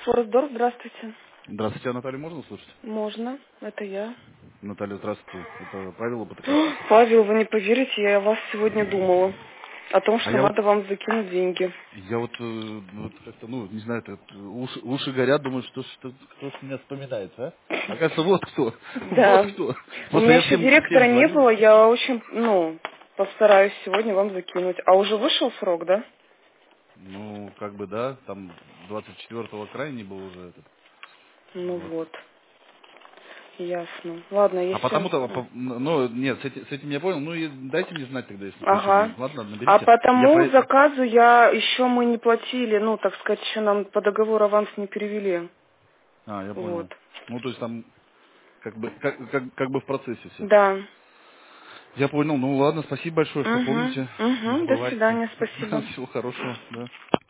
Форсдор, здравствуйте. Здравствуйте, а Наталью можно услышать? Можно, это я. Наталья, здравствуйте. Это Павел Апотекарский. Павел, вы не поверите, я о вас сегодня думала. О том, А что я вот, надо вам закинуть деньги. я вот, вот как-то, ну, не знаю, это, уши горят, думаю, что кто ж меня вспоминает, а? Оказывается, вот кто. Вот Да. кто. У Просто меня я еще всем директора не звонил. было, я очень, постараюсь сегодня вам закинуть. А уже вышел срок, да? Ну, как бы, да, там 24-го крайний был уже этот. Ну Вот. вот, ясно. Ладно, А если... потому-то, ну, нет, с этим я понял. Ну, и дайте мне знать тогда, если кончу Ага. денег. Ладно, А наберите. Я потому по... заказу я еще мы не платили, так сказать, еще нам по договору аванс не перевели. А, я Вот. понял. Ну, то есть там, как бы в процессе все. Да. Я понял. Ну ладно, спасибо большое, что Угу. помните. Не Угу. До забывайте. свидания, спасибо. Всего хорошего, да.